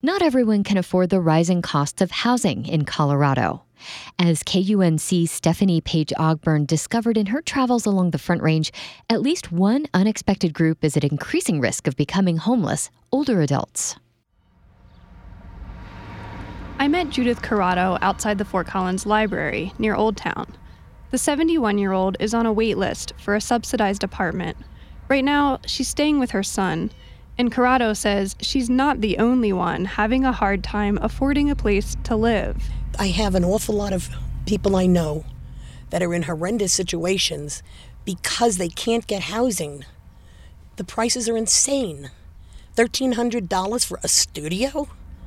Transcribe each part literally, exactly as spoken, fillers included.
not everyone can afford the rising costs of housing in Colorado. As K U N C's Stephanie Page Ogburn discovered in her travels along the Front Range, at least one unexpected group is at increasing risk of becoming homeless: older adults. I met Judith Corrado outside the Fort Collins Library near Old Town. The seventy-one-year-old is on a wait list for a subsidized apartment. Right now, she's staying with her son, and Corrado says she's not the only one having a hard time affording a place to live. I have an awful lot of people I know that are in horrendous situations because they can't get housing. The prices are insane. thirteen hundred dollars for a studio?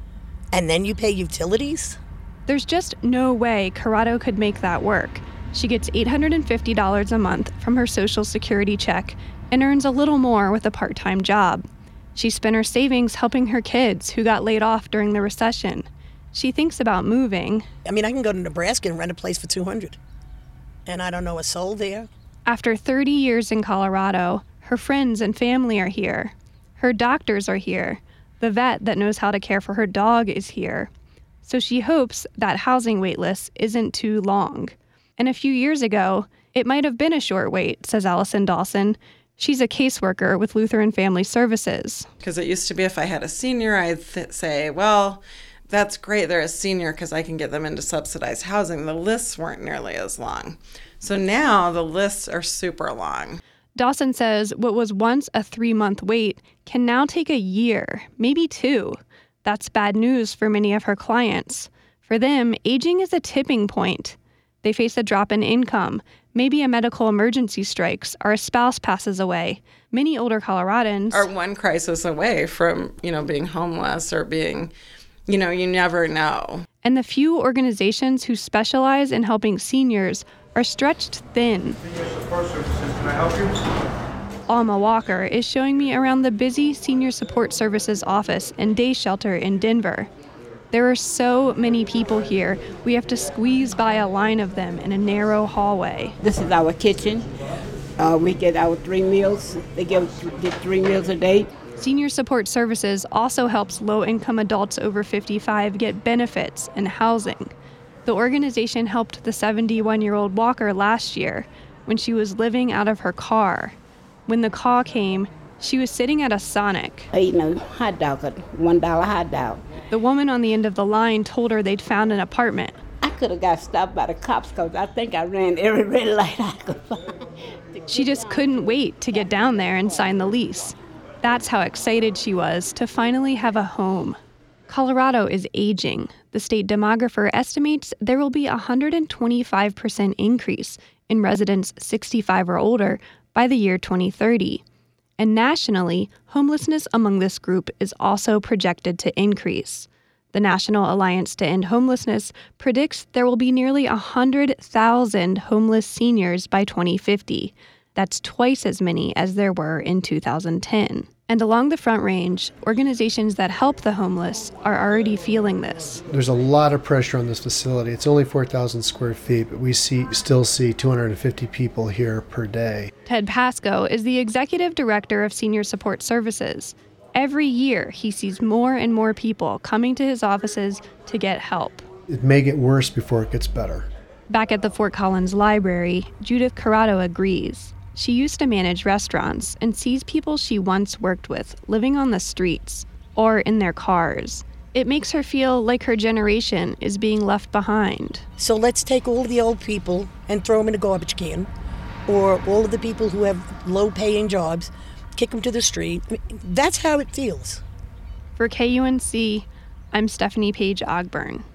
And then you pay utilities? There's just no way Corrado could make that work. She gets eight hundred fifty dollars a month from her Social Security check and earns a little more with a part-time job. She spent her savings helping her kids who got laid off during the recession. She thinks about moving. I mean, I can go to Nebraska and rent a place for two hundred dollars. And I don't know a soul there. After thirty years in Colorado, her friends and family are here. Her doctors are here. The vet that knows how to care for her dog is here. So she hopes that housing wait list isn't too long. And a few years ago, it might have been a short wait, says Allison Dawson. She's a caseworker with Lutheran Family Services. Because it used to be if I had a senior, I'd th- say, well, that's great, they're a senior because I can get them into subsidized housing. The lists weren't nearly as long. So now the lists are super long. Dawson says what was once a three-month wait can now take a year, maybe two. That's bad news for many of her clients. For them, aging is a tipping point. They face a drop in income, maybe a medical emergency strikes, or a spouse passes away. Many older Coloradans are one crisis away from, you know, being homeless or being, you know, you never know. And the few organizations who specialize in helping seniors are stretched thin. Senior Support Services, can I help you? Alma Walker is showing me around the busy Senior Support Services office and day shelter in Denver. There are so many people here, we have to squeeze by a line of them in a narrow hallway. This is our kitchen. Uh, we get our three meals. They give get three meals a day. Senior Support Services also helps low-income adults over fifty-five get benefits and housing. The organization helped the seventy-one-year-old Walker last year when she was living out of her car. When the call came, she was sitting at a Sonic. Eating a hot dog, a one dollar hot dog. The woman on the end of the line told her they'd found an apartment. I could have got stopped by the cops because I think I ran every red light I could find. She just couldn't wait to get down there and sign the lease. That's how excited she was to finally have a home. Colorado is aging. The state demographer estimates there will be a one hundred twenty-five percent increase in residents sixty-five or older by the year twenty thirty. And nationally, homelessness among this group is also projected to increase. The National Alliance to End Homelessness predicts there will be nearly one hundred thousand homeless seniors by twenty fifty. That's twice as many as there were in two thousand ten. And along the Front Range, organizations that help the homeless are already feeling this. There's a lot of pressure on this facility. It's only four thousand square feet, but we see still see two hundred fifty people here per day. Ted Pasco is the executive director of Senior Support Services. Every year, he sees more and more people coming to his offices to get help. It may get worse before it gets better. Back at the Fort Collins Library, Judith Corrado agrees. She used to manage restaurants and sees people she once worked with living on the streets or in their cars. It makes her feel like her generation is being left behind. So let's take all of the old people and throw them in a garbage can, or all of the people who have low-paying jobs, kick them to the street. I mean, that's how it feels. For K U N C, I'm Stephanie Page Ogburn.